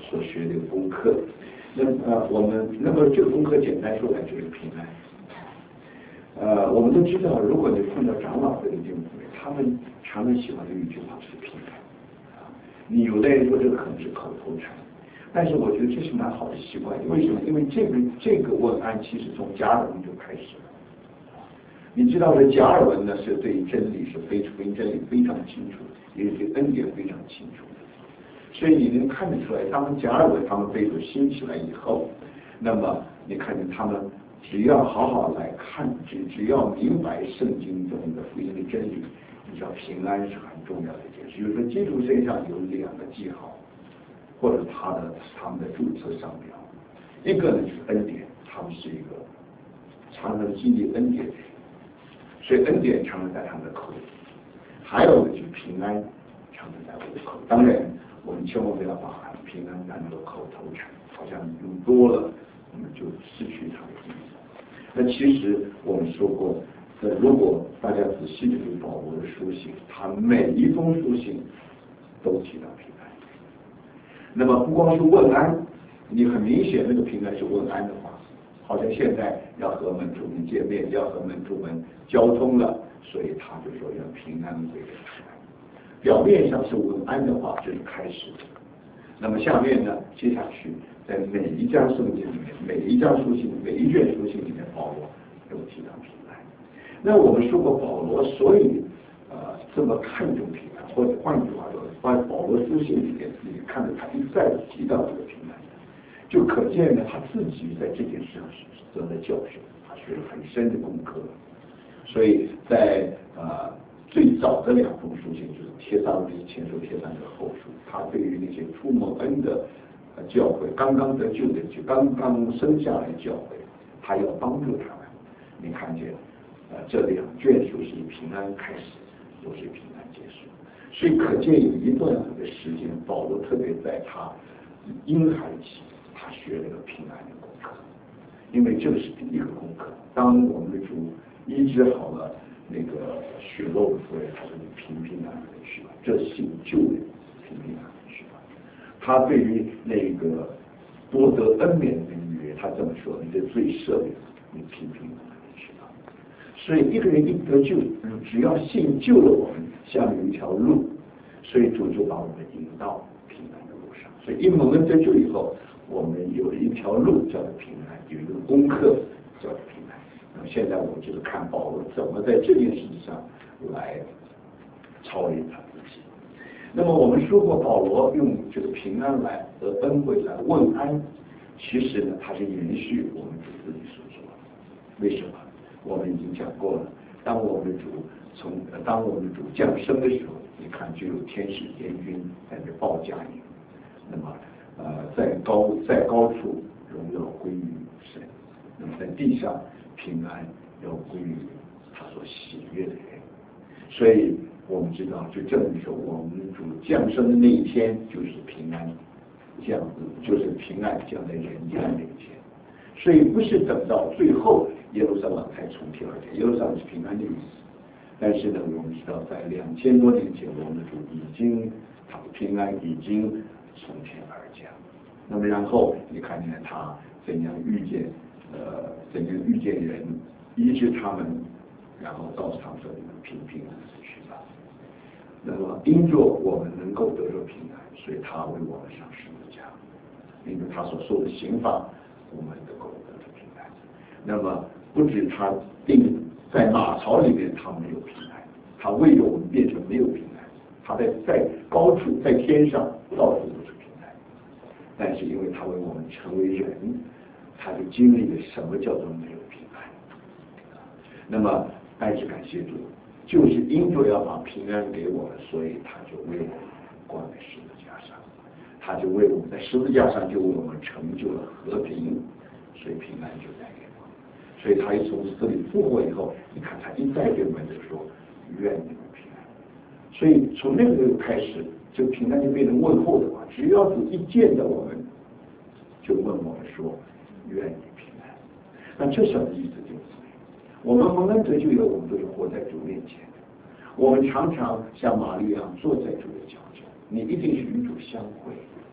所学的功课。那么这个功课简单说来就是平安。我们都知道，如果你碰到长老的弟兄姊妹，他们常常喜欢的一句话是平安。你有的人说这个可能是口头禅，但是我觉得这是蛮好的习惯。为什么？因为这个问安其实从加尔文就开始了。你知道这加尔文呢是对真理福音真理非常清楚，也是对恩典非常清楚的。所以你能看得出来，当加尔文他们被主兴起来以后，那么你看见他们只要好好来看，只要明白圣经中的福音的真理，你知道平安是很重要的一件事。就是说基督身上有2个记号，或者他们的注册商标，一个呢就是恩典，他们是一个常常经历恩典的人，所以恩典常常在他们的口里；还有呢就是平安，常常在我的口里。当然，我们千万不要把平安当作口头禅，好像用多了，我们就失去它的意义。那其实我们说过，如果大家仔细的读保罗的书信，他每一封书信都提到平安。那么不光是问安，你很明显那个平安是问安的话，好像现在要和门徒们见面，要和门徒们交通了，所以他就说要平安归给他们。表面上是问安的话，这是开始的。那么下面呢，接下去在每一章圣经里面，每一章书信，每一卷书信里面，保罗都提到平安。那我们说过，保罗所以这么看重平安，或者换句话说，把保罗书信里面你看着他一再提到这个平安，就可见呢他自己在这件事上是得了教训，他学了很深的功课。所以在最早的2封书信就是帖撒罗尼前书、帖撒罗尼后书，他对于那些初蒙恩的教会，刚刚得救的，就刚刚生下来的教会，他要帮助他们。你看见这2卷书是以平安开始，又是平安结束，所以可见有一段的时间，保罗特别在他婴孩期，他学了个平安的功课，因为这是第一个功课。当我们的主医治好了那个血漏的妇人，他说你平安的去吧，这是救人，平安的去吧。他对于那个多得恩免的女人，他这么说：你的罪赦免，你平安的去吧。所以一个人一得救，只要信救了我们，下面有一条路，所以主就把我们引到平安的路上。所以一蒙恩得救以后，我们有一条路叫做平安，有一个功课叫做平安。那么现在我们就是看保罗怎么在这件事情上来操练他自己。那么我们说过，保罗用这个平安来和恩惠来问安，其实呢，它是延续我们主自己所说的。为什么？我们已经讲过了，当我们的主降生的时候，你看就有天使天军在这报佳音。那么在高处荣耀归于神，那么在地上平安要归于他所喜悦的人。所以我们知道，就证明说，我们主降生的那一天就是平安降在人间那一天。所以不是等到最后耶路撒冷才从天而降，耶路撒冷是平安的意思。但是呢，我们知道在2000多年前，我们的主他的平安已经从天而降。那么然后你看见他怎样遇见人，医治他们，然后告诉他们说：你们平安地去吧。那么因着我们能够得着平安，所以他为我们上十字架，因为他所受的刑罚，我们能够得着平安。那么不止他在马槽里面他没有平安，他为了我们变成没有平安，他在高处在天上到处都是平安。但是因为他为我们成为人，他就经历了什么叫做没有平安。那么但是感谢主，就是因着要把平安给我们，所以他就为我们挂在十字架上，他就为我们在十字架上就为我们成就了和平，所以平安就带给我们。所以他一从死里复活以后，你看他一再对我们就说：愿你们平安。所以从那个时候开始，这个平安就变成问候的话，只要主一见到我们，就问我们说：愿你平安。那这什么意思？就是我们蒙恩得救以后，我们都是活在主面前的。我们常常像玛利亚坐在主的脚前，你一定是与主相会。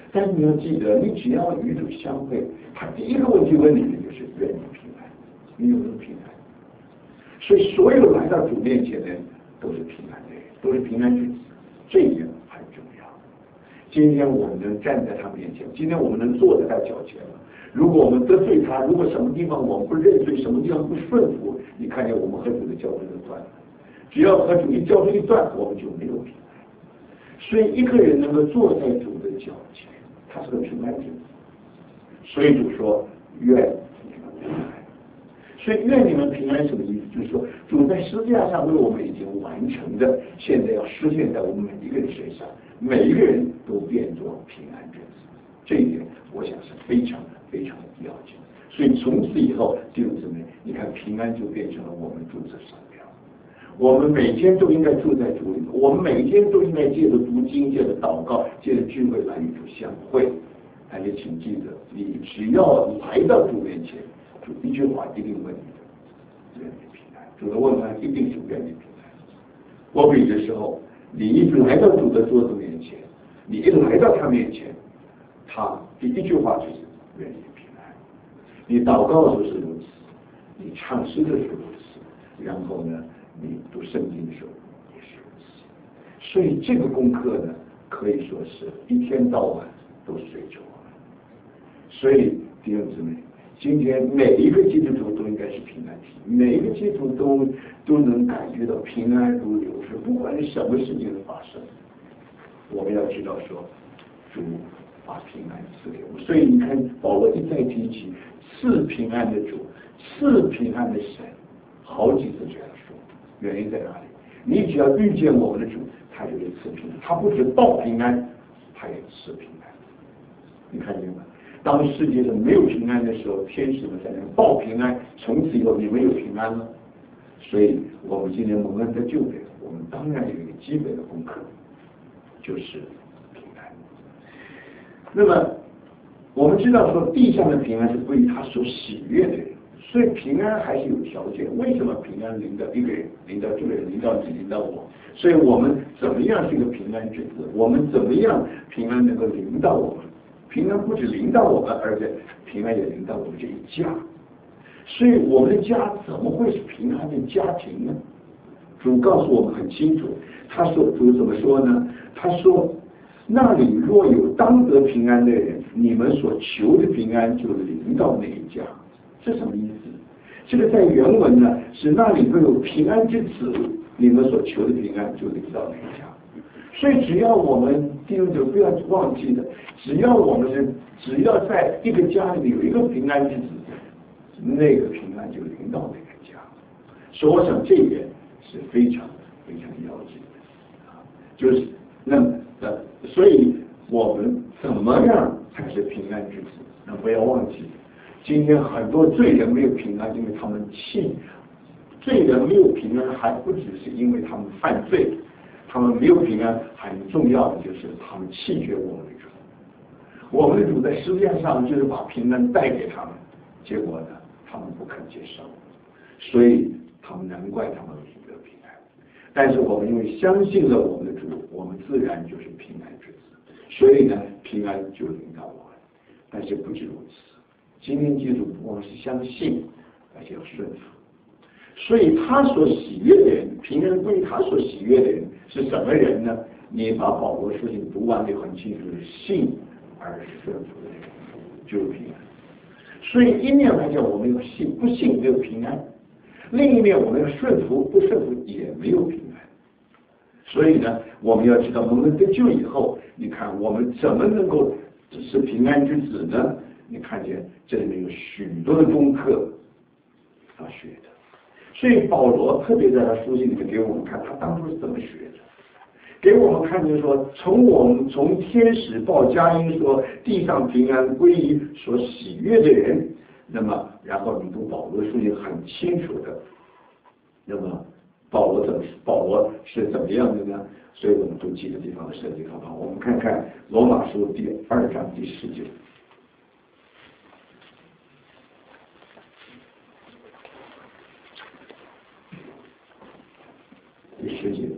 但是你要记得，你只要与主相会，他第一个问题问你的就是愿你平安，你有没有平安？所以所有来到主面前的人都是平安的人，都是平安之子，这一点很重要。今天我们能站在他面前，今天我们能坐在他脚前了。如果我们得罪他，如果什么地方我们不认罪，什么地方不顺服，你看见我们和主的交通就断了。只要和主的交通一断，我们就没有平安。所以一个人能够坐在主的脚前，他是个平安者。所以主说愿你们平安。所以愿你们平安什么意思？就是说主在十字架上为我们已经完成的，现在要实现在我们每一个人身上，每一个人都变作平安者。这一点我想是非常非常的要紧。所以从此以后弟兄姊妹，你看平安就变成了我们主的商标。我们每天都应该住在主里，我们每天都应该借着读经、借着祷告、借着聚会来与主相会。而且请记得，你只要来到主面前，主一句话一定问你的，愿你平安。主的问安一定是愿你平安。我比的时候，你一来到主的桌子面前，你一来到他面前，他第一句话就是愿你平安。你祷告的时候是如此，你唱诗的时候如此，然后呢，你读圣经的时候也是如此。所以这个功课呢，可以说是一天到晚都随着我们。所以弟兄姊妹，今天每一个基督徒都应该是平安体，每一个基督徒都能感觉到平安如流水，不管是什么事情的发生，我们要知道说，主把平安赐给我们。所以你看保罗一再提起赐平安的主，赐平安的神，好几次这样说，原因在哪里？你只要遇见我们的主，他就会赐平安，他不止报平安，他也赐平安。你看见吗？当世界上没有平安的时候，天使们在那报平安，从此以后你们有平安了。所以我们今天蒙恩得救的人，我们当然有一个基本的功课，就是平安。那么我们知道说地上的平安是归于他所喜悦的人，所以平安还是有条件。为什么平安临到一个人，临到这个人，临到你，临到我？所以我们怎么样是一个平安之子？我们怎么样平安能够临到我们？平安不止临到我们，而且平安也临到我们这一家。所以我们的家怎么会是平安的家庭呢？主告诉我们很清楚，他说主怎么说呢？他说那里若有当得平安的人，你们所求的平安就临到那一家。这什么意思？这个在原文呢是那里若有平安之子，你们所求的平安就临到那一家。所以只要我们弟兄姊妹不要忘记的，只要在一个家里面有一个平安之子，那个平安就临到那个家。所以我想这一点是非常非常要紧的啊，就是所以我们怎么样才是平安之子？那不要忘记，今天很多罪人没有平安，因为他们罪人没有平安，还不只是因为他们犯罪。他们没有平安，很重要的就是他们弃绝我们的主。我们的主在十字架上就是把平安带给他们，结果呢，他们不肯接受，所以他们难怪他们没有平安。但是我们因为相信了我们的主，我们自然就是平安之子，所以呢，平安就临到我们。但是不止如此，今天基督不光是相信，而且要顺服。所以他所喜悦的人，平安归于他所喜悦的人是什么人呢？你把保罗书信读完就很清楚，是信而顺服的人就是平安。所以一面来讲我们要信，不信没有平安；另一面我们要顺服，不顺服也没有平安。所以呢，我们要知道，我们得救以后，你看我们怎么能够是平安之子呢？你看见这里面有许多的功课要学的。所以保罗特别在他书信里面给我们看，他当初是怎么学的，给我们看就是说，从天使报佳音说地上平安归于所喜悦的人，那么然后你读保罗书信很清楚的，那么保罗是怎么样的呢？所以我们读几个地方的圣经好不好？我们看看罗马书第2章第10节。第10节，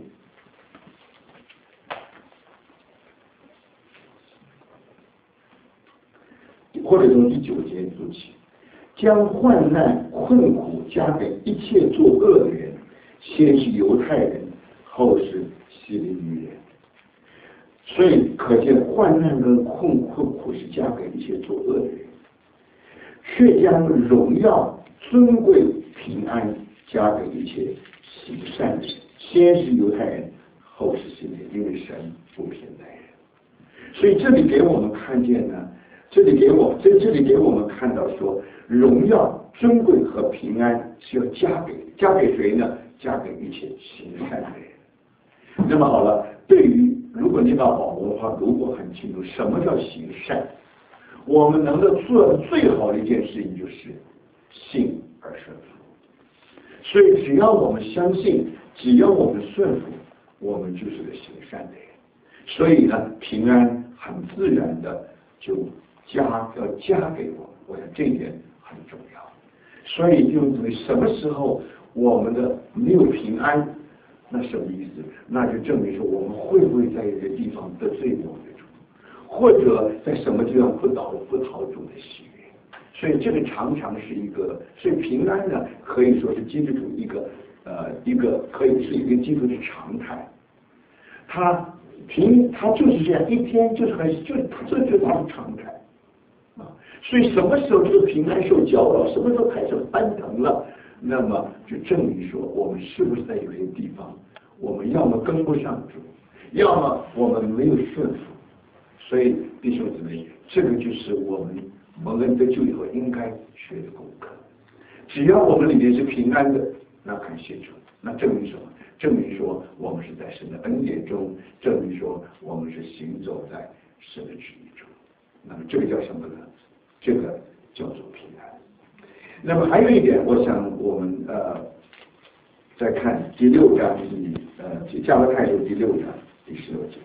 或者从第9节读起，将患难困苦加给一切作恶的人，先是犹太人，后是希利尼人。所以可见患难跟困苦是加给一切作恶的人，却将荣耀、尊贵、平安加给一切行善的人，先是犹太人，后是希利尼人，因为神不偏待人。所以这里给我们看见呢，这里给我们看到说，荣耀、尊贵和平安是要加给谁呢？加给一切行善的人。那么好了，对于如果念到保罗的话，如果很清楚什么叫行善，我们能够做的最好的一件事情就是信而顺服。所以只要我们相信，只要我们顺服，我们就是个行善的人。所以呢，平安很自然的就要加给我们，我想这一点很重要。所以就什么时候我们的没有平安，那什么意思？那就证明说我们会不会在一个地方得罪我们的主，或者在什么地方不讨主的喜悦。所以这个常常是一个，所以平安呢，可以说是基督徒一个可以是一个基督的常态。他就是这样，一天就是这就是他的常态啊。所以什么时候这个平安受搅扰，什么时候开始翻腾了，那么就证明说我们是不是在有些地方，我们要么跟不上主，要么我们没有顺服。所以弟兄姊妹，这个就是我们蒙恩得救以后应该学的功课。只要我们里面是平安的，那感谢主，那证明什么？证明说我们是在神的恩典中，证明说我们是行走在神的旨意中。那么这个叫什么呢？这个叫做平安。那么还有一点，我想我们再看第6章加拉太书第6章第16节。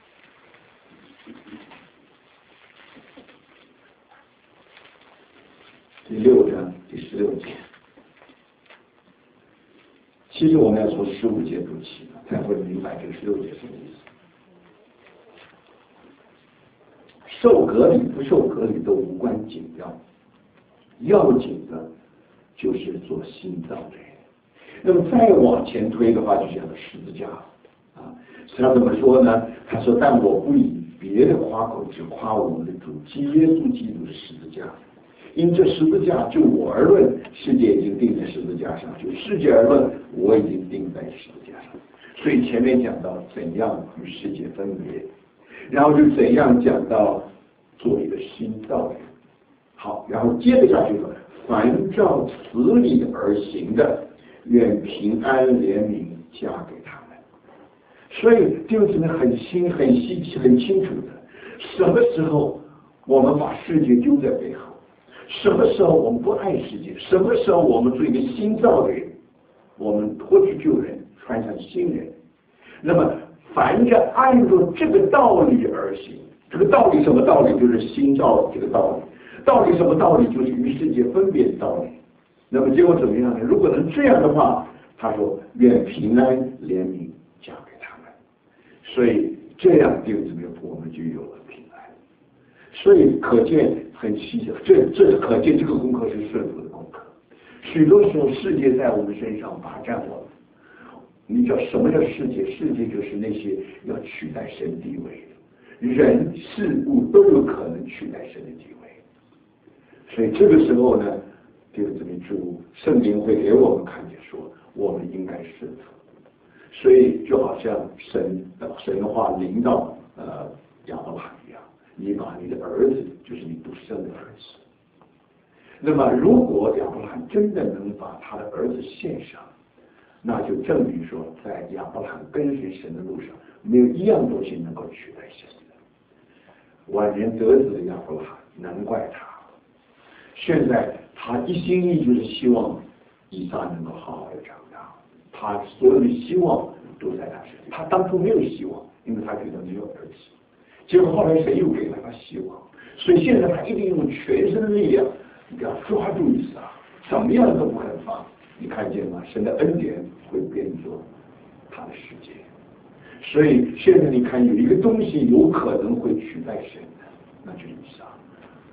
第6章第16节，其实我们要从15节读起，才会明白这个16节什么意思。受隔离不受隔离都无关紧要，要紧的就是做新造的人。那么再往前推的话，就讲到十字架啊。他怎么说呢？他说：“但我不以别的夸口，只夸我们的主耶稣基督的十字架。因这十字架就我而论，世界已经钉在十字架上；就世界而论，我已经钉在十字架上。”所以前面讲到怎样与世界分别，然后就怎样讲到做一个新造的人。好，然后接着下去说：“凡照此理而行的，愿平安怜悯加给他们。”所以弟兄姊妹很清楚的，什么时候我们把世界丢在背后，什么时候我们不爱世界，什么时候我们做一个新造的人，我们脱去旧人，穿上新人。那么凡着按照这个道理而行，这个道理什么道理？就是新造这个道理。到底什么道理？就是与世界分别的道理。那么结果怎么样呢？如果能这样的话，他说：“愿平安怜悯加给他们。”所以这样弟兄姊妹，我们就有了平安。所以可见很蹊跷，这可见这个功课是顺服的功课。许多时候世界在我们身上霸占我们。你知道什么叫世界？世界就是那些要取代神地位的人事物都有可能取代神的地位。所以这个时候呢，弟兄姊妹，主圣灵会给我们看见说，我们应该顺服。所以就好像神的话临到亚伯拉罕一样，你把你的儿子，就是你独生的儿子。那么如果亚伯拉罕真的能把他的儿子献上，那就证明说，在亚伯拉罕跟随神的路上，没有一样东西能够取代神的。晚年得子的亚伯拉罕，难怪他。现在他一心一意就是希望以撒能够好好的长大，他所有的希望都在他身上。他当初没有希望，因为他觉得没有儿子，结果后来神又给了他希望，所以现在他一定用全身的力量要抓住以撒，怎么样都不肯放。你看见吗？神的恩典会变作他的世界。所以现在你看有一个东西有可能会取代神的，那就是以撒。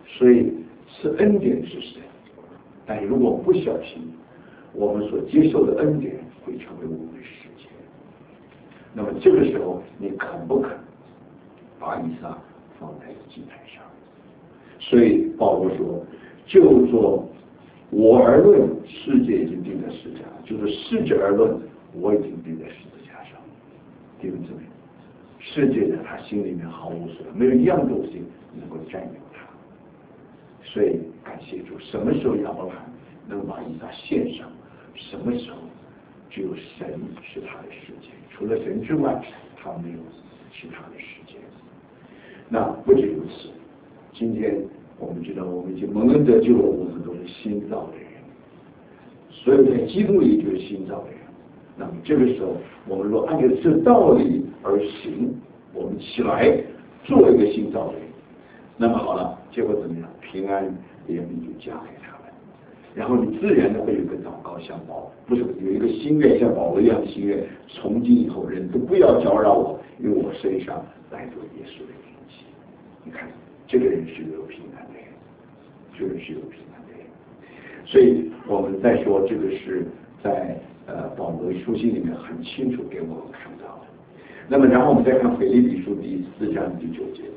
所以是恩典是神，但如果不小心，我们所接受的恩典会成为我们的世界。那么这个时候，你肯不肯把以撒放在祭坛上？所以保罗说，就说我而论，世界已经定在十字架，就是世界而论，我已经定在十字架上。弟兄姊妹，世界在他心里面毫无所有，没有一样东西能够占有他。所以感谢主，什么时候亚伯拉罕能把以撒献上，什么时候只有神是他的世界，除了神之外，他没有其他的世界。那不止如此，今天我们知道，我们已经蒙恩得救了，我们都是新造的人，所有在基督里就是新造的人。那么这个时候，我们若按照这道理而行，我们起来做一个新造的人，那么好了，结果怎么样？平安怜悯就加给他们，然后你自然的会有一个祷告像不是有一个心愿像保罗一样的心愿，从今以后人都不要搅扰我，因为我身上带着耶稣的灵气。你看，这个人是有平安的人，这个人是有平安的人。所以我们再说，这个是在保罗书信里面很清楚给我们看到的。那么然后我们再看腓立比书第4章第9节。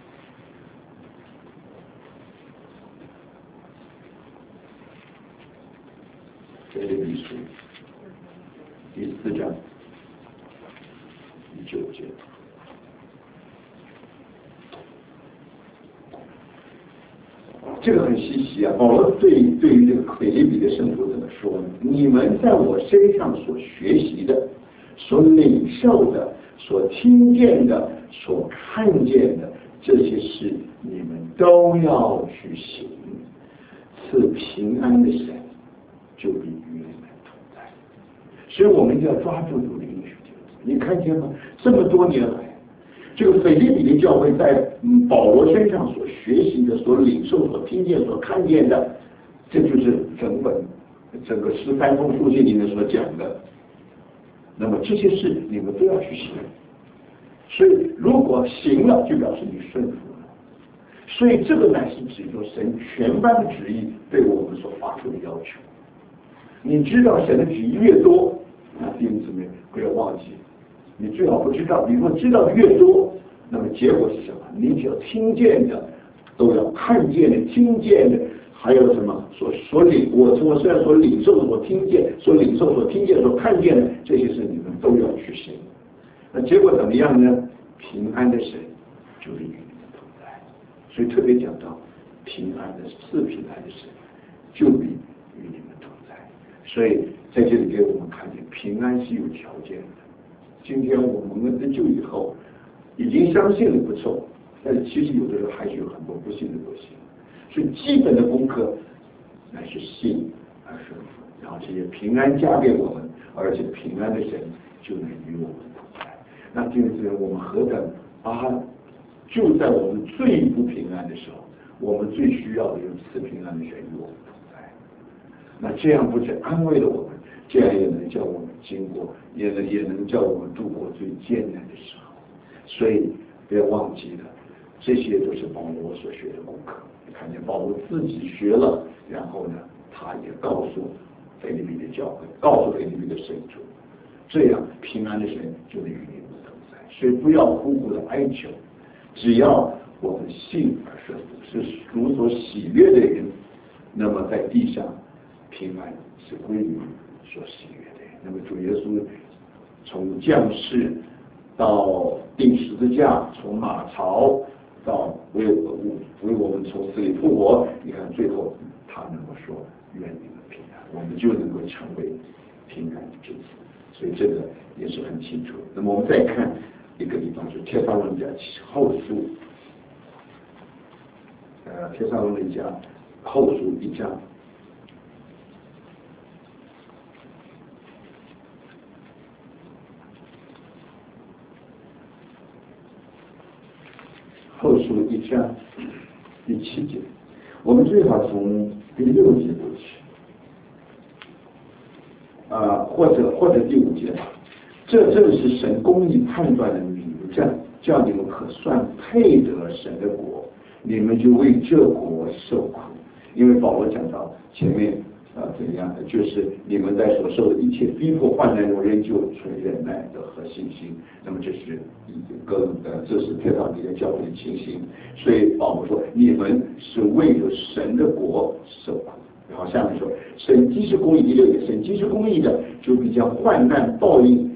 腓立比书第4章第9节。这个很稀奇啊！保罗对于这个腓立比的圣徒怎么说呢？你们在我身上所学习的、所领受的、所听见的、所看见的这些事，你们都要去行。赐平安的神就必与你们同在。所以我们一定要抓住主的应许。你看见吗？这么多年来，这个腓立比的教会在保罗身上所学习的、所领受、所听见、所看见的，这就是整个13封书信里面所讲的。那么这些事你们都要去行。所以如果行了，就表示你顺服了。所以这个乃是指着神全般的旨意对我们所发出的要求。你知道神的旨意越多，那弟兄姊妹不要忘记，你最好不知道。你如果知道的越多，那么结果是什么？你只要听见的，都要看见的、听见的，还有什么我虽然所领受的、所听见、所领受、所听见、所看见的这些事，你们都要去行。那结果怎么样呢？平安的神就是与你们同在。所以特别讲到平安的神就必与你们同在。所以在这里给我们看见平安是有条件的。今天我们蒙恩得救以后，已经相信了不错，但是其实有的时候还是有很多不信的东西。所以基本的功课乃是信而顺服，然后这些平安加给我们，而且平安的神就能与我们同在。那弟兄姊妹，我们何等就在我们最不平安的时候，我们最需要的有赐平安的神与我们同在。那这样不是安慰了我们，这样也能叫我们经过，也能叫我们度过最艰难的时候。所以不要忘记了，这些都是保罗所学的功课。你看见保罗自己学了，然后呢，他也告诉腓立比的教会，告诉腓立比的圣徒，这样平安的神就能与你们同在。所以不要苦苦的哀求，只要我们信而顺服，是主所喜悦的人，那么在地上平安是归于所喜悦的人。那么主耶稣从降世到钉十字架，从马槽到为我们从死里复活，你看最后他能够说愿你们平安，我们就能够成为平安的之子。所以这个也是很清楚。那么我们再看一个地方，是帖撒罗尼迦后书，帖撒罗尼迦后书1章。后书1章第7节，我们最好从第6节读起，或者第5节。这正是神公义判断的明证，叫你们可算配得神的国， 你们就为这国受苦。因为保罗讲到前面怎样的，就是你们在所受的一切逼迫患难中仍旧存忍耐的和信心。那么这是这是帖撒罗尼迦教会的情形。所以保罗说，你们是为了神的国受苦。然后下面说，神既是公义，第6节，神既是公义的，就必将患难报应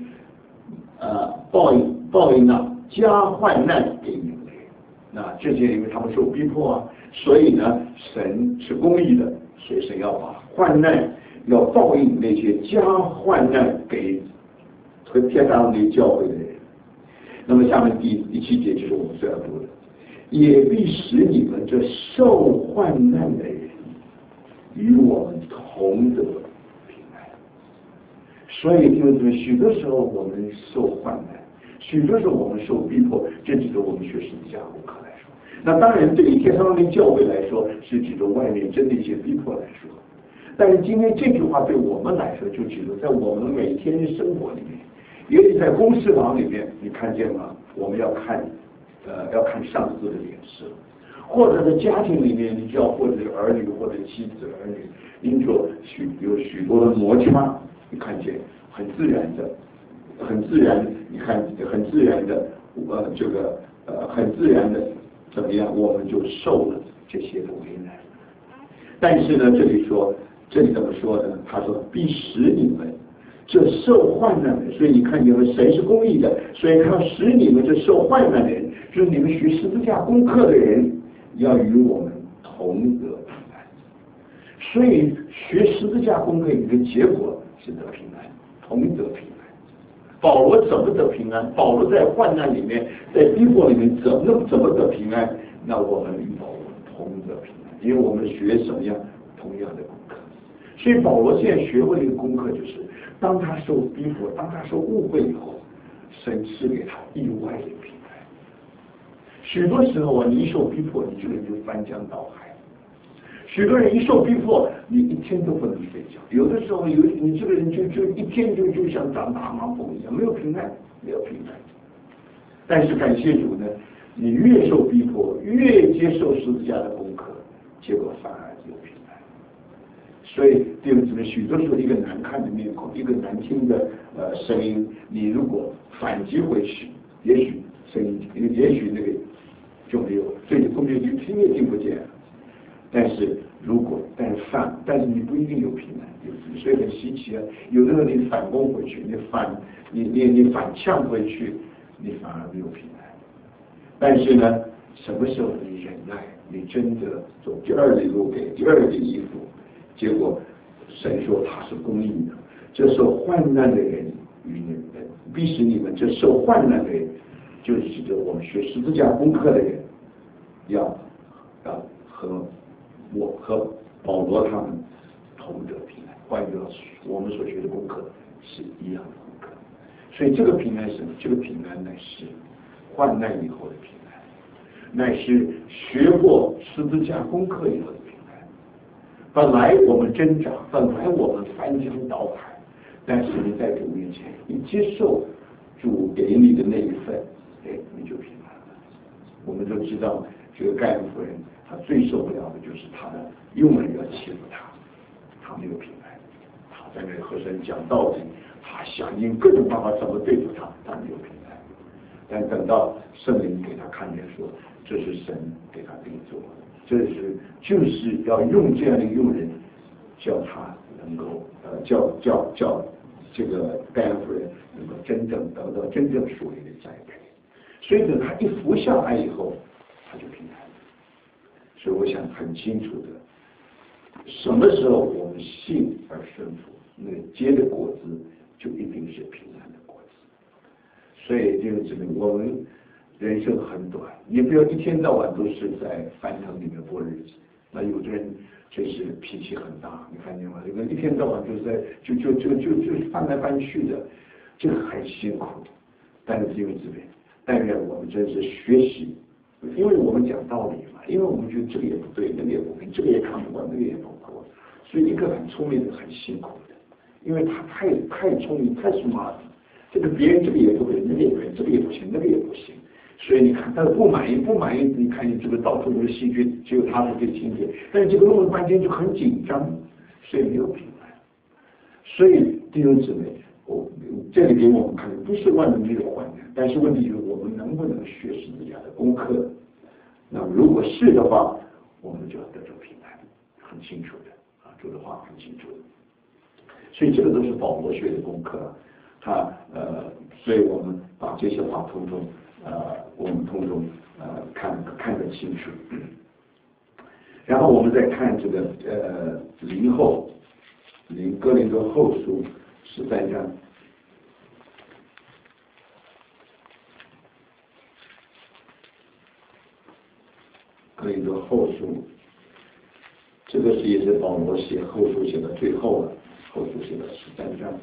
加患难给你们。那这些因为他们受逼迫啊，所以呢，神是公义的，所以神要把患难要报应那些加患难给和帖撒罗尼迦教会的人。那么下面第7节就是我们最要读的，也必使你们这受患难的人与我们同得平安。所以弟兄姊妹，许多时候我们受患难，许多时候我们受逼迫，这指着我们学十字架功课来说。那当然对于帖撒罗尼迦教会来说，是指着外面真的一些逼迫来说。但是今天这句话对我们来说，就指着在我们每天的生活里面，尤其在公事房里面，你看见吗？我们要看上司的脸色，或者在家庭里面，你知道，或者是儿女或者妻子儿女，因着有许多的摩擦，你看见很自然的，你看很自然的，很自然的怎么样，我们就受了这些的为难。但是呢，这里怎么说呢？他说必使你们这受患难的，所以你看见了，神是公义的，所以他使你们这受患难的人，就是你们学十字架功课的人，要与我们同得平安。所以学十字架功课一个结果是得平安，同得平安。保罗怎么得平安？保罗在患难里面，在逼迫里面怎么得平安？那我们与保罗同得平安，因为我们学什么样同样的功课。所以保罗现在学会的一个功课就是，当他受逼迫，当他受误会以后，神赐给他意外的平安。许多时候啊，你一受逼迫，你这个人就翻江倒海。许多人一受逼迫，你一天都不能睡觉。有的时候，你这个人就一天就像长大麻风一样，没有平安，没有平安。但是感谢主呢，你越受逼迫，越接受十字架的功课，结果反而有平安。所以弟兄姊妹，许多时候一个难看的面孔，一个难听的声音，你如果反击回去，也许声音，也许那个就没有，所以后面就听也听不见了。但是你不一定有平安，所以很稀奇啊。有的时候你反攻回去，你反呛回去，你反而没有平安。但是呢，什么时候你忍耐，你真的走第二里路给第二的衣服，结果神说他是公义的，这受患难的人与你们，必使你们这受患难的人，就是指着我们学十字架功课的人，要和我和保罗他们同得平安。换句话说，我们所学的功课是一样的功课。所以这个平安是什么？这个平安乃是患难以后的平安，乃是学过十字架功课以后的平安。本来我们挣扎，本来我们翻江倒海，但是你在主面前，你接受主给你的那一份，你就平安了。我们都知道，这个盖恩夫人，她最受不了的就是她的佣人要欺负她没有平安。她在那和神讲道理，她想尽各种办法怎么对付她没有平安。但等到圣灵给她看见说，这是神给她定做，就是要用这样的佣人，叫她能够叫这个盖恩夫人能够真正得到真正属灵的栽培。所以等她一服下来以后，她就平安。所以我想很清楚的，什么时候我们信而顺服，那结的果子就一定是平安的果子。所以这个指明我们人生很短，你不要一天到晚都是在翻腾里面过日子。那有的人真是脾气很大，你看见吗？有个一天到晚就是在就翻来翻去的，这个很辛苦。但是弟兄姊妹，但愿我们真是学习。因为我们讲道理嘛，因为我们觉得这个也不对，那个也不对，这个也看不惯，那个也不过，所以一个很聪明的很辛苦的，因为他太聪明太 smart， 这个别人这个也不对，那个也不对，这个也不行，那个也不行， 所以你看他的不满意，你看你这个到处都是细菌，只有他是最清洁，但是这个弄了半天就很紧张，所以没有平安。所以弟兄姊妹，这里给我们看的不是万能没有患难，但是问题就是我们能不能学十字架的功课？那如果是的话，我们就要得着平安，很清楚的啊，主的话很清楚的。所以这个都是保罗学的功课，所以我们把这些话我们通通看得清楚。然后我们再看这个哥林多后书13章。哥林多后书，这个也是保罗写后书写到最后了，后书写到13章。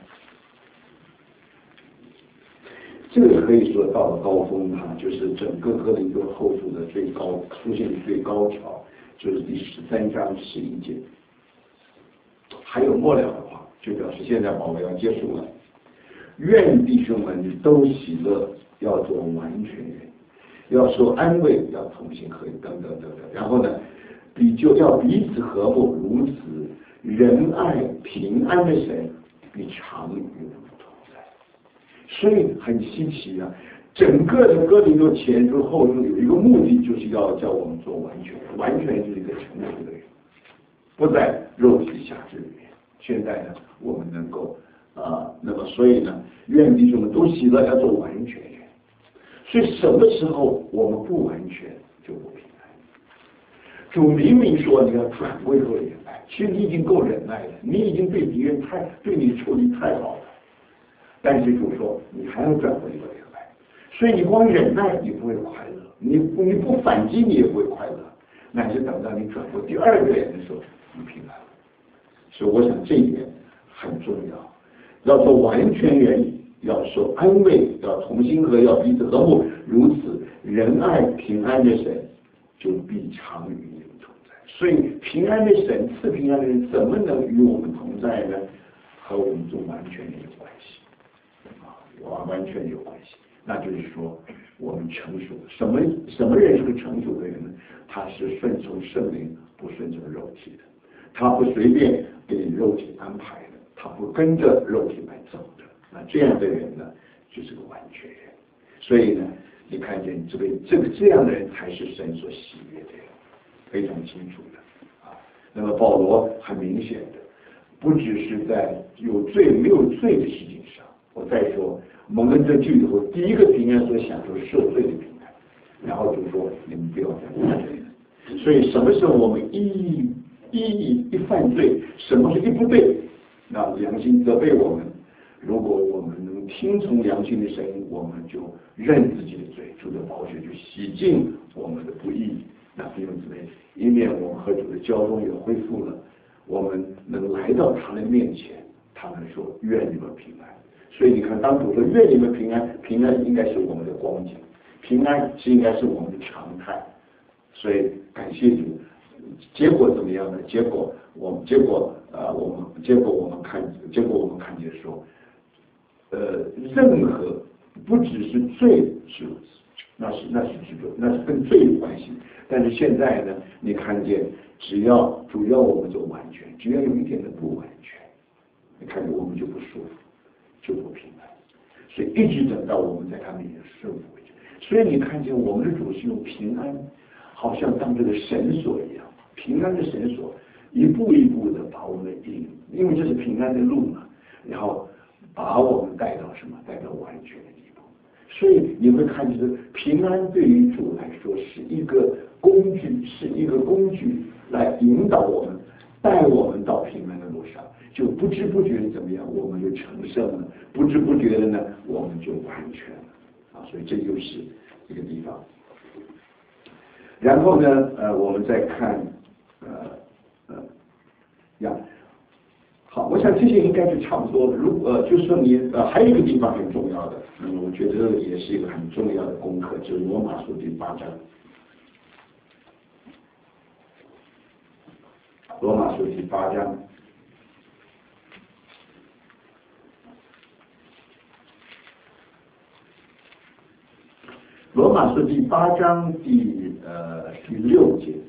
这个可以说到了高峰就是整个哥林多后书的出现的最高潮，就是第13章11节。还有末了的话，就表示现在保罗要结束了。愿弟兄们都喜乐，要做完全人，要受安慰，要同心合一，等等等等。然后呢，就要彼此和睦，如此仁爱平安的神必常与我们同在。所以很稀奇啊，整个的哥林多前书后书有一个目的，就是要叫我们做完全人，完全就是一个成熟的人，不在肉体辖制里面。现在呢，我们能够那么所以呢，愿弟兄们都喜乐，要做完全人。所以什么时候我们不完全，就不平安。主明明说你要转归和忍耐，其实你已经够忍耐了，你已经对敌人对你处理太好了，但是主说你还要转归和忍耐，所以你光忍耐你不会快乐，你不反击你也不会快乐，乃是等到你转过第二个人的时候，你平安了。所以我想这一点很重要，要做完全人，要受安慰，要同心合，要彼此和睦，如此仁爱平安的神就必常与你们同在。所以平安的神赐平安的人怎么能与我们同在呢？和我们做完全人有关系完全有关系。那就是说我们成熟，什么人是个成熟的人呢？他是顺从圣灵，不顺从肉体的，他不随便给肉体安排的，他不跟着肉体来走的。那这样的人呢，就是个完全人。所以呢，你看见这样的人才是神所喜悦的人，非常清楚的那么保罗很明显的，不只是在有罪没有罪的事情上，我再说蒙恩得救以后，第一个平安所享受赦罪的平安，然后就说你们不要再犯罪了。所以什么时候我们一犯罪，什么是一不对，那良心责备我们。如果我们能听从良心的声音，我们就认自己的罪，主的宝血就洗净我们的不义。那弟兄姊妹，一面我们和主的交通也恢复了，我们能来到他的面前，他们说愿你们平安。所以你看，当主说愿你们平安，平安应该是我们的光景，平安是应该是我们的常态。所以感谢主。结果怎么样呢？结果我们看见说，任何不只是罪那是跟罪有关系。但是现在呢，你看见只要我们做完全，只要有一点的不完全，你看见我们就不舒服，就不平安。所以一直等到我们在他面前顺服为止。所以你看见我们的主是用平安，好像当这个绳索一样，平安的绳索，一步一步的把我们因为这是平安的路嘛，然后把我们带到什么？带到完全的地步。所以你会看见，平安对于主来说是一个工具，来引导我们，带我们到平安的路上。就不知不觉的怎么样，我们就成圣了；不知不觉的呢，我们就完全了所以这就是一个地方。然后呢，我们再看，好，我想这些应该是差不多的。就是说你还有一个地方很重要的，我觉得也是一个很重要的功课，就是罗马书第8章。罗马书第8章。罗罗马书第8章第6节，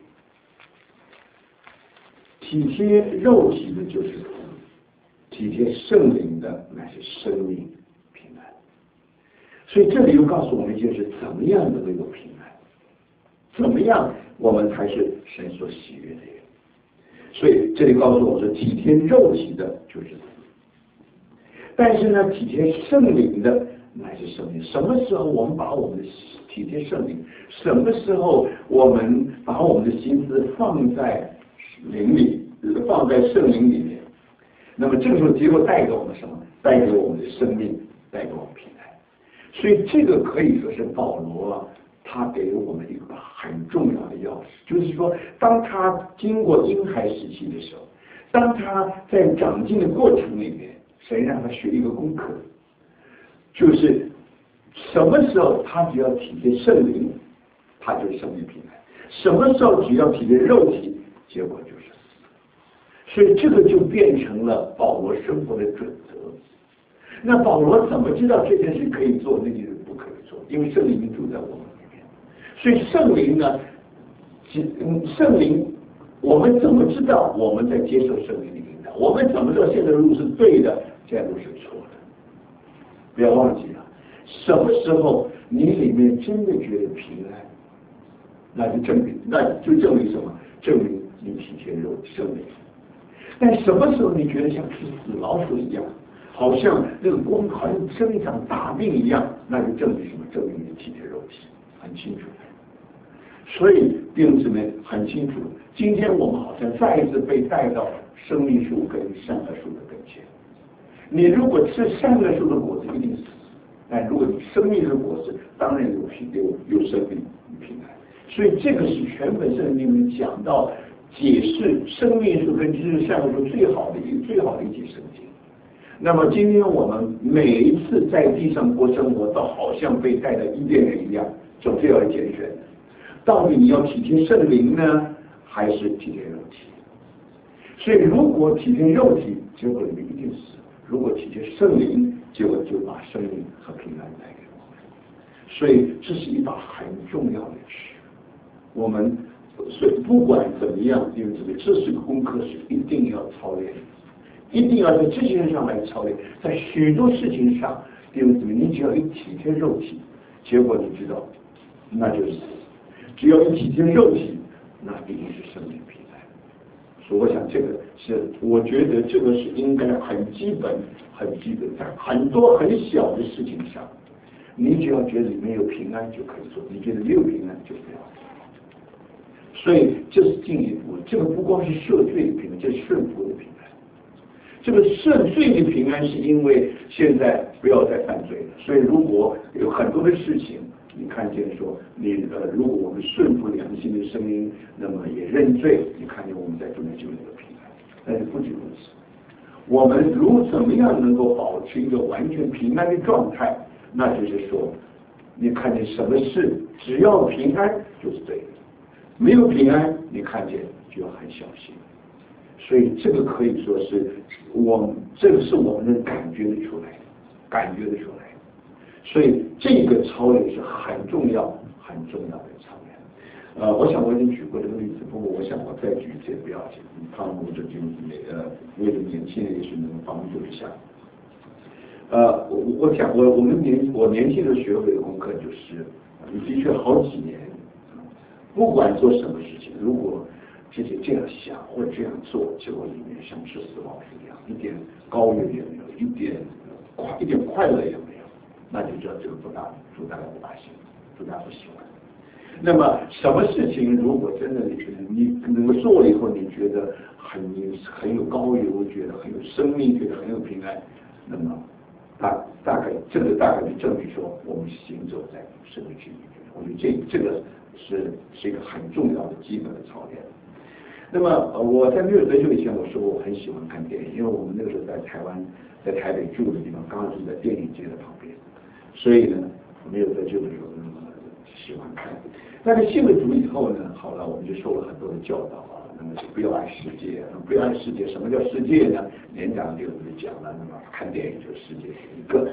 体贴肉体的就是死，体贴圣灵的乃是生命平安。所以这里又告诉我们，就是怎么样能够有平安，怎么样我们才是神所喜悦的人。所以这里告诉我说，体贴肉体的就是死，但是呢，体贴圣灵的乃是生命。什么时候我们把我们的体贴圣灵，什么时候我们把我们的心思放在灵里，放在圣灵里面，那么这个时候结果带给我们什么？带给我们的生命，带给我们平安。所以这个可以说是保罗他给我们一个很重要的钥匙，就是说，当他经过婴孩时期的时候，当他在长进的过程里面，神让他学一个功课，就是什么时候他只要体贴圣灵，他就是生命平安；什么时候只要体贴肉体，结果就是死。所以这个就变成了保罗生活的准则。那保罗怎么知道这件事可以做，那件事不可以做？因为圣灵住在我们里面。所以圣灵呢，圣灵，我们怎么知道我们在接受圣灵的引导？我们怎么知道现在的路是对的，现在路是错的？不要忘记了，什么时候你里面真的觉得平安，那就证明什么？证明你体贴圣灵。但什么时候你觉得像吃死老鼠一样，好像那个光好像生一场大病一样，那就证明什么？证明你体贴肉体，很清楚。所以弟兄姊妹很清楚，今天我们好像再一次被带到生命树跟善恶树的跟前。你如果吃善恶树的果子，一定死；但如果你生命树的果子，当然有生命平安。所以这个是全本圣经里面讲到解释生命树跟知识善恶树最好的一节圣经。那么今天我们每一次在地上过生活，都好像被带到伊甸园一样，总是要拣选。到底你要体贴圣灵呢，还是体贴肉体？所以如果体贴肉体，结果你一定死；如果体贴圣灵，结果就把生命和平安带给我们。所以这是一把很重要的事。我们所以不管怎么样，因为这是个功课，是一定要操练，一定要在这些上来操练。在许多事情上，弟兄姊妹，你只要一体贴肉体，结果你知道，那就是死。只要你体贴肉体，那一定是生命平安。所以我想这个是，我觉得这个是应该很基本，在很多很小的事情上，你只要觉得里面有平安就可以做，你觉得没有平安就不要做。所以这是进一步，这个不光是赦罪的平安，这是顺服的平安。这个赦罪的平安是因为现在不要再犯罪了，所以如果有很多的事情，你看见说如果我们顺服良心的声音，那么也认罪，你看见我们在中间就有平安。但是不仅如此，我们怎么样能够保持一个完全平安的状态？那就是说，你看见什么事，只要平安就是对的，没有平安，你看见就要很小心。所以这个可以说是这个是我们能感觉得出来的。所以这个操练是很重要的操练。我想我已经举过这个例子，不过我想我再举一次不要紧，他们这就为了年轻人也是能帮助一下。我想我年轻的学会的功课就是，你的确好几年，不管做什么事情，如果自己这样想或者这样做，结果里面像吃死老鼠一样，一点高兴也没有，一点快乐也没有，那就知道这个主大不大行，主大不喜欢。那么什么事情如果真的你能够做了以后，你觉得很有高油，觉得很有生命，觉得很有平安，那么大概就证明说我们行走在神的旨意里面。我觉得这个是一个很重要的基本的操练。那么我在没有得救以前，我说我很喜欢看电影，因为我们那个时候在台湾，在台北住的地方，刚好是在电影街的旁边，所以呢，没有得救的时候，喜欢看。但是信了主以后呢，好了，我们就受了很多的教导啊，那么就不要爱世界，不要爱世界。什么叫世界呢？年长就讲了，那么看电影就是世界是一个。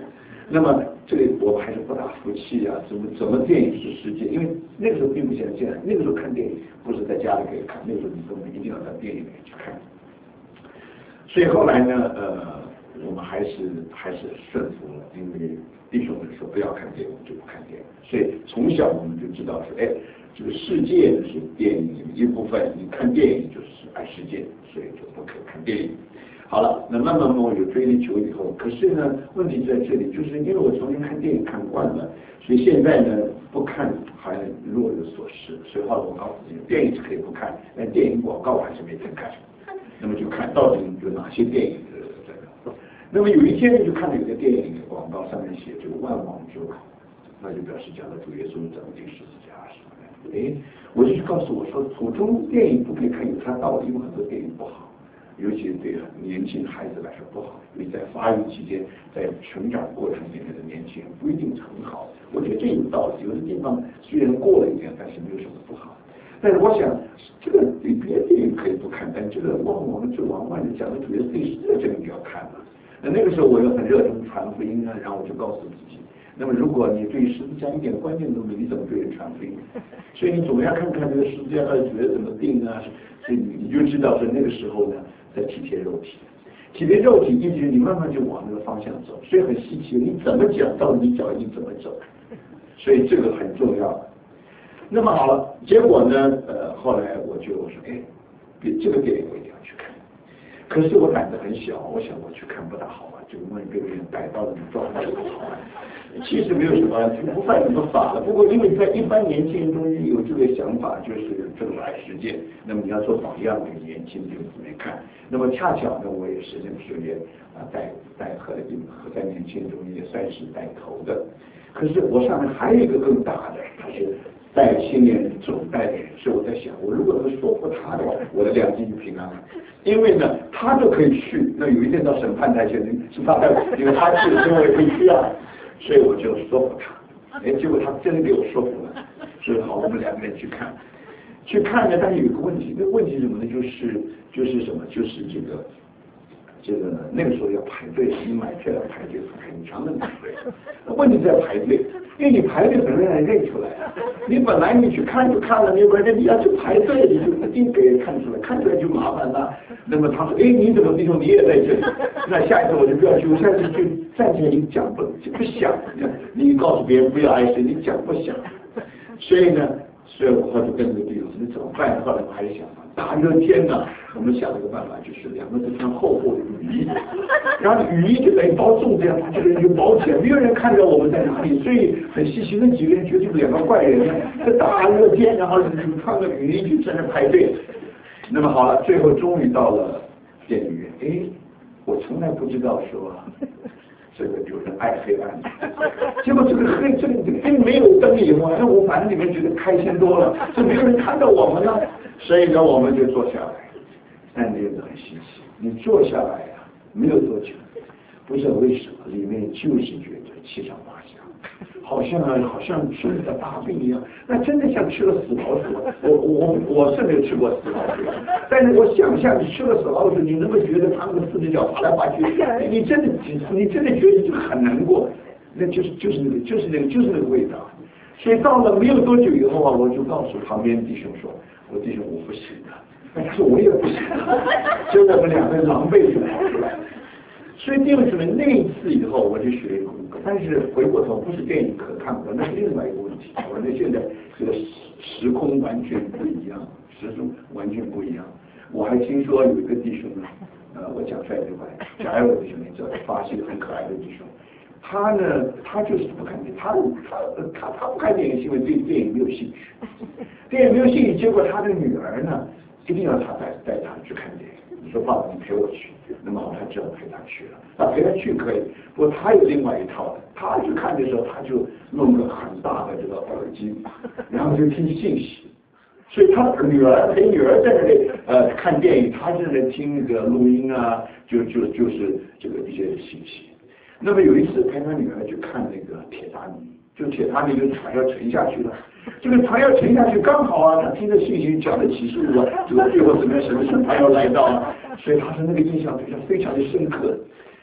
那么这个我还是不大服气啊，怎么电影是世界？因为那个时候并不像现在，那个时候看电影不是在家里可以看，那个时候你根本一定要到电影院去看。所以后来呢，我们还是顺服了，因为弟兄们说不要看电影就不看电影，所以从小我们就知道说，哎，这个世界是电影里面一部分，你看电影就是爱世界，所以就不可以看电影。好了，那慢慢我有追求以后，可是呢，问题在这里，就是因为我从前看电影看惯了，所以现在呢不看好像若有所失。所以后来我告诉自己，电影是可以不看，但电影广告还是没得看。那么就看到底有哪些电影这个。那么有一天就看到有个电影广告上面写这个万王之王，那就表示讲的主耶稣怎么钉十字架什么的。哎，我就告诉我说，初中电影不可以看，有它道理，因为很多电影不好。尤其对年轻孩子来说不好，因为在发育期间，在成长过程里面的年轻人不一定很好。我觉得这有道理，有的地方虽然过了一点，但是没有什么不好。但是我想，这个对别的电影可以不看，但这个我们最往外讲的主要是对世界这个你要看嘛。那个时候我又很热衷传福音啊，然后我就告诉自己，那么如果你对十字架一点观念都没有，你怎么对人传福音？所以你总要看看这个十字架的主要怎么定啊，所以你就知道说那个时候呢。在体贴肉体，体贴肉体一直你慢慢就往那个方向走，所以很稀奇，你怎么讲，到底你脚印怎么走，所以这个很重要。那么好了，结果呢，后来我说，哎，这个电影我一定要去看。可是我胆子很小，我想我去看不大好玩，就万一被人逮到了，你状态不好玩。其实没有什么，不犯什么法了。不过因为在一般年轻人中间有这个想法，就是这种爱世界，那么你要做榜样给年轻弟兄姊妹看。那么恰巧呢，我也是这个学员带和在年轻人中间也算是带头的。可是我上面还有一个更大的，他是带青年人总带的人，所以我在想，我如果能说服他的话，我的良心就平安了。因为呢，他就可以去，那有一天到审判台前是他的，因为他去了，所以我也可以去啊。所以我就说服他，哎，结果他真的给我说服了，所以好，我们两个人去看呢，但是有一个问题，那问题是什么呢？就是什么？就是这个那个时候要排队，你买票要排队很长的排队。问题在排队，因为你排队很容易让人认出来啊。你本来你去看就看了，你反正你要去排队，你就一定给人看出来，看出来就麻烦了。那么他说，哎，你怎么弟兄你也在这里？那下一次我就不要去，我下次就站起来你讲不响，你告诉别人不要碍事，你讲不响。所以我后来就跟这个弟兄说，你怎么办？后来我还是想，大热天呢，我们想了个办法，就是两个人穿厚厚的雨衣，然后雨衣就等于包粽这样，把这个人就包起来，没有人看到我们在哪里，所以很稀奇。那几个人觉得就是两个怪人，在大热天，然后就穿个雨衣就在那排队。那么好了，最后终于到了电影院，哎，我从来不知道说。这个就是爱黑暗，结果这个灯没有灯以后，那我反正里面觉得开心多了，就没有人看到我们了，所以呢我们就坐下来。但那个很稀奇，你坐下来呀，没有多久，不知道为什么里面就是觉得七上八下，好像吃了大病一样，那真的像吃了死老鼠。我是没有吃过死老鼠，但是我想象你吃了死老鼠，你能够觉得它那个四只脚爬来爬去，你真的觉得就很难过，那就是那个味道。所以到了没有多久以后啊，我就告诉旁边弟兄说，我弟兄我不行了，他说我也不行了，所以我们两个人狼狈就跑出来。所以弟兄姊妹那一次以后，我就学功课，但是回过头不是电影可看过，那是另外一个问题。我那现在这个时空完全不一样，时空完全不一样。我还听说有一个弟兄呢，我讲出来这块，贾友弟兄，你知道，巴西很可爱的弟兄，他就是不看电影，他不看电影是因为对电影没有兴趣，电影没有兴趣，结果他的女儿呢，一定要他带他去看电影。你说爸爸，你陪我去，那么好，他只好陪他去了。那陪他去可以，不过他有另外一套的。他去看的时候，他就弄个很大的这个耳机，然后就听信息。所以他女儿在那里看电影，他是在听那个录音啊，就是这个一些信息。那么有一次陪他女儿去看那个铁达尼，就铁达尼这个船要沉下去了。这个船要沉下去，刚好啊，他听着信息讲的启示录啊，这个最后怎么样，什么审判要来到啊，所以他是那个印象非常的深刻。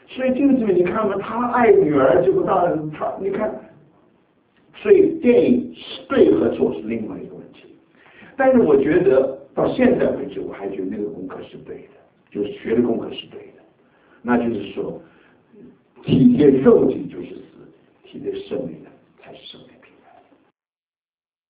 所以这个里面你看嘛，他爱女儿就不到他，你看，所以电影对和错是另外一个问题。但是我觉得到现在为止，我还觉得那个功课是对的，就是学的功课是对的。那就是说，体贴肉体就是死，体贴生命的才是生命。